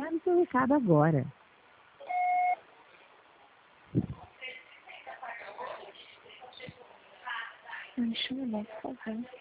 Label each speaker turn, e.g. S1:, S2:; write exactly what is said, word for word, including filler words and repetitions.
S1: grave seu recado agora.
S2: Me chama, por favor.